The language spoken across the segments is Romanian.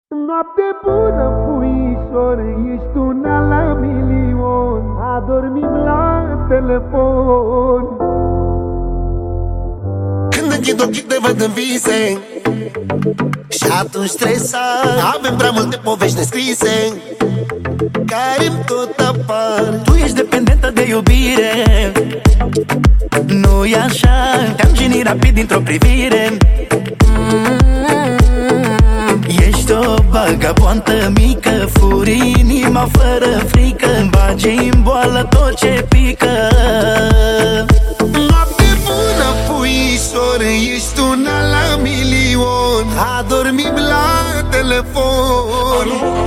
Noapte bună, puișor, ești una la milion. Adormim la telefon. Când închid ochii te văd în vise și atunci stresat. Avem prea multe povești nescrise care-mi tot apar. Tu ești dependentă de iubire, nu-i așa? Te-am genit rapid dintr-o privire. Ești o vagabondă mică, furi inima fără frică, bagi-n boală tot ce pică. Noapte bună, puișor, ești una la milion. Adormim la telefon.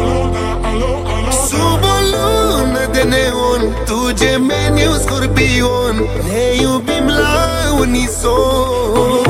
Sub o lună de neon, tu gemeni, eu scorpion, ne iubim la unison.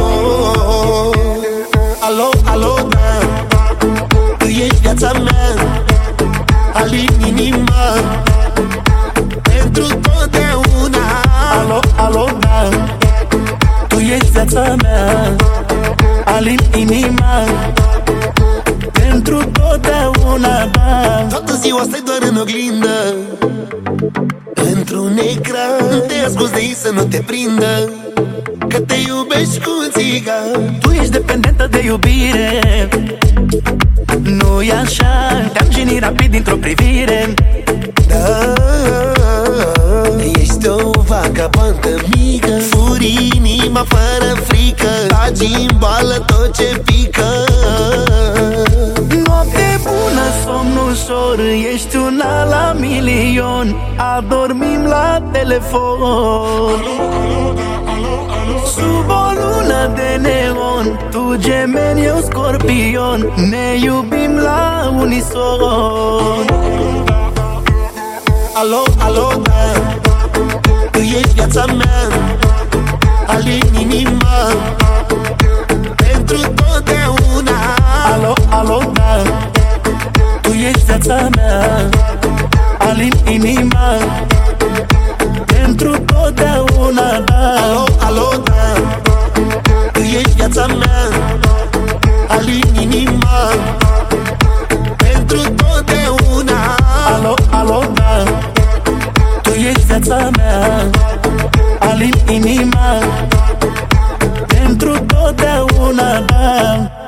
Alo, alo, da, tu ești viața mea, alin inima pentru totdeauna. Alo, alo, da, tu ești viața mea, alin inima pentru totdeauna, da. Toată ziua stai doar în oglindă, într-un ecran, te asculți de ei să nu te prindă că te iubești cu țigan. Tu ești dependentă de iubire, nu-i așa? Te-am genit rapid dintr-o privire. Da, ești o vagabondă mică, furi inima fără frică, bagi-n boală tot ce pică. Noapte bună, somn ușor, ești una la milion. Adormim la telefon. Sub o lună de neon, tu gemeni, eu scorpion, ne iubim la unison. Alo, alo, da, tu ești viața mea, alin inima pentru totdeauna. Alo, alo, da, tu ești viața mea, alin inima pentru totdeauna, da. Alo, alo, da, tu ești viața mea, alin inima pentru totdeauna. Alo, alo, da, tu ești viața mea, alin inima pentru totdeauna, da.